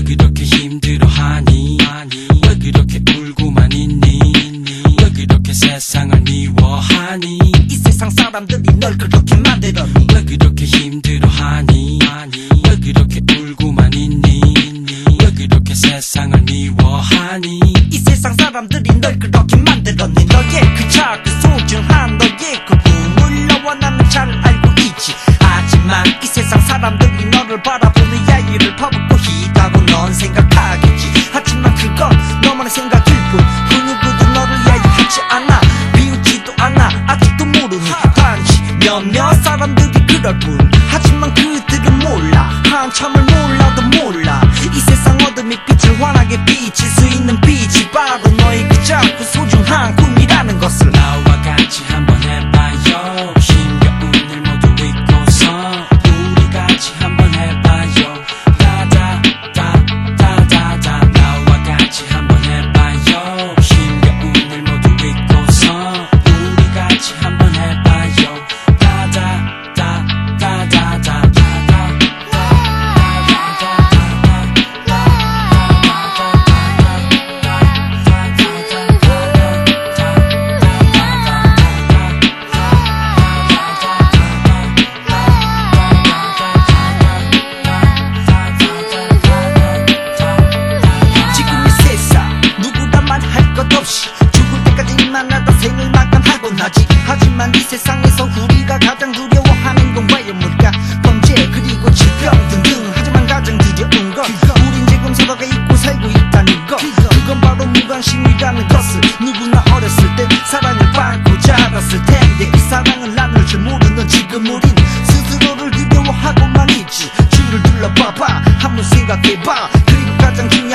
그렇게 힘들어하니? 왜 그렇게 울고만 있니? 왜 그렇게 세상을 미워하니? 이 세상 사람들이 널 그렇게 만들었니? 왜 그렇게 힘들어하니? 왜 그렇게 울고만 있니? 왜 그렇게 세상을 미워하니? 이 세상 사람들이 널 그렇게 만들었니? 너의 그 작은 소중한 너의 그 꿈을 너와 나는 잘 알고 있지. 하지만 이 세상 사람들이 너를 바라보는 야유를 퍼붓고 있다고 넌 생각하겠지. 하지만 그건 너만의 생각일 뿐. 그 누구도 너를 야유하지 않아, 비웃지도 않아. 아직도 모르니 단지 몇몇 사람들이 그럴 뿐. 하지만 그들은 몰라, 한참을 몰라도 몰라. 이 세상 어둠이 빛을 환하게 비칠 수 있는 빛이 바로 너의 그 작고 소중한 꿈이라는 것을. 나와 같이 한번 해봐요. 힘겨운 일 모두 잊고서 우리 같이 한번 해봐요. 다다다다다다. 나와 같이 한번 해봐요. 힘겨운 일 모두 잊고서 우리 같이 한번 해봐요. 다다다다다다다. 죽을 때까지만 나다 생을 마감하고 나지. 하지만 이 세상에서 우리가 가장 두려워하는 건 외유물가, 범죄 그리고 질병 등등. 하지만 가장 두려운 건 우린 지금 서로가 잊고 살고 있다는 것. 그건 바로 무관심이라는 것을. 누구나 어렸을 때 사랑을 받고 자랐을 텐데 이 사랑을 나눌 줄 모르는 지금 우린 스스로를 두려워하고만 있지. 주위를 둘러봐봐, 한번 생각해봐. 그리고 가장 중요한